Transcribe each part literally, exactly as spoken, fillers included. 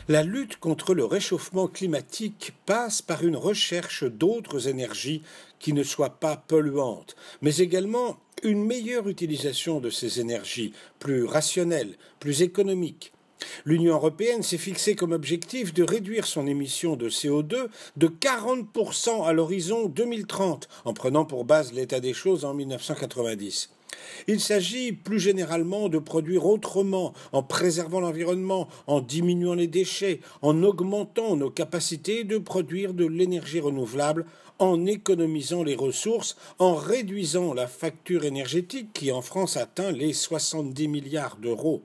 La lutte contre le réchauffement climatique passe par une recherche d'autres énergies qui ne soient pas polluantes, mais également une meilleure utilisation de ces énergies, plus rationnelle, plus économique. L'Union européenne s'est fixé comme objectif de réduire son émission de C O deux de quarante pour cent à l'horizon deux mille trente, en prenant pour base l'état des choses en mille neuf cent quatre-vingt-dix. Il s'agit plus généralement de produire autrement, en préservant l'environnement, en diminuant les déchets, en augmentant nos capacités de produire de l'énergie renouvelable, en économisant les ressources, en réduisant la facture énergétique qui en France atteint les soixante-dix milliards d'euros.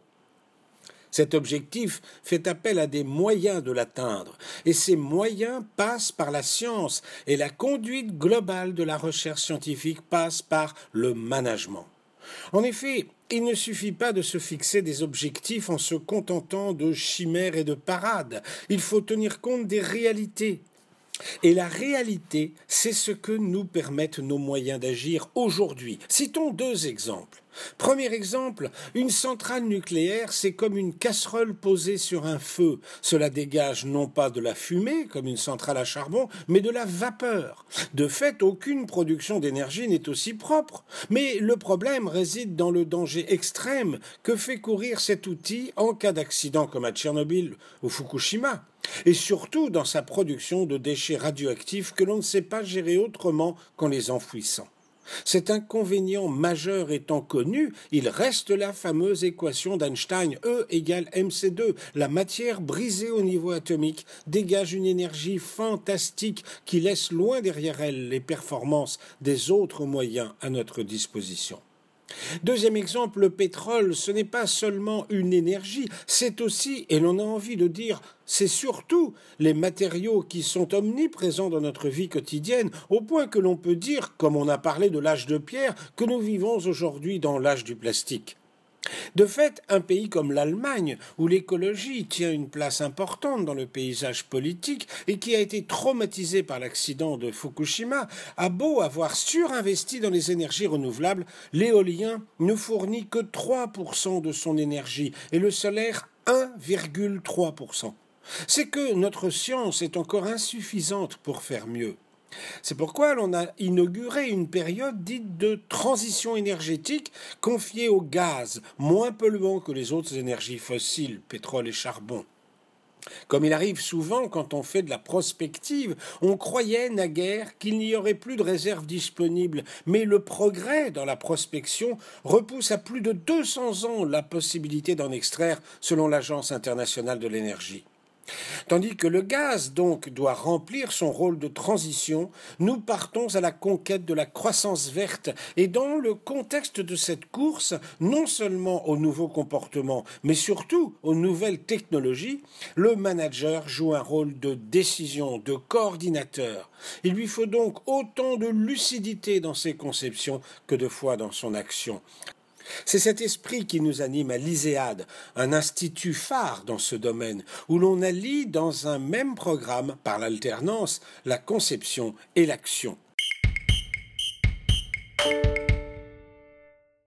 Cet objectif fait appel à des moyens de l'atteindre, et ces moyens passent par la science, et la conduite globale de la recherche scientifique passe par le management. En effet, il ne suffit pas de se fixer des objectifs en se contentant de chimères et de parades. Il faut tenir compte des réalités. Et la réalité, c'est ce que nous permettent nos moyens d'agir aujourd'hui. Citons deux exemples. Premier exemple, une centrale nucléaire, c'est comme une casserole posée sur un feu. Cela dégage non pas de la fumée, comme une centrale à charbon, mais de la vapeur. De fait, aucune production d'énergie n'est aussi propre. Mais le problème réside dans le danger extrême que fait courir cet outil en cas d'accident comme à Tchernobyl ou Fukushima. Et surtout dans sa production de déchets radioactifs que l'on ne sait pas gérer autrement qu'en les enfouissant. Cet inconvénient majeur étant connu, il reste la fameuse équation d'Einstein, E égale M C deux. La matière brisée au niveau atomique dégage une énergie fantastique qui laisse loin derrière elle les performances des autres moyens à notre disposition. Deuxième exemple, le pétrole, ce n'est pas seulement une énergie, c'est aussi, et l'on a envie de dire, c'est surtout les matériaux qui sont omniprésents dans notre vie quotidienne, au point que l'on peut dire, comme on a parlé de l'âge de pierre, que nous vivons aujourd'hui dans l'âge du plastique. De fait, un pays comme l'Allemagne, où l'écologie tient une place importante dans le paysage politique et qui a été traumatisé par l'accident de Fukushima, a beau avoir surinvesti dans les énergies renouvelables, l'éolien ne fournit que trois pour cent de son énergie et le solaire un virgule trois pour cent. C'est que notre science est encore insuffisante pour faire mieux. C'est pourquoi l'on a inauguré une période dite de transition énergétique confiée au gaz, moins polluant que les autres énergies fossiles, pétrole et charbon. Comme il arrive souvent quand on fait de la prospective, on croyait naguère qu'il n'y aurait plus de réserves disponibles, mais le progrès dans la prospection repousse à plus de deux cents ans la possibilité d'en extraire selon l'Agence internationale de l'énergie. Tandis que le gaz, donc, doit remplir son rôle de transition, nous partons à la conquête de la croissance verte. Et dans le contexte de cette course, non seulement aux nouveaux comportements, mais surtout aux nouvelles technologies, le manager joue un rôle de décision, de coordinateur. Il lui faut donc autant de lucidité dans ses conceptions que de foi dans son action. C'est cet esprit qui nous anime à l'ISEAD, un institut phare dans ce domaine, où l'on allie dans un même programme, par l'alternance, la conception et l'action.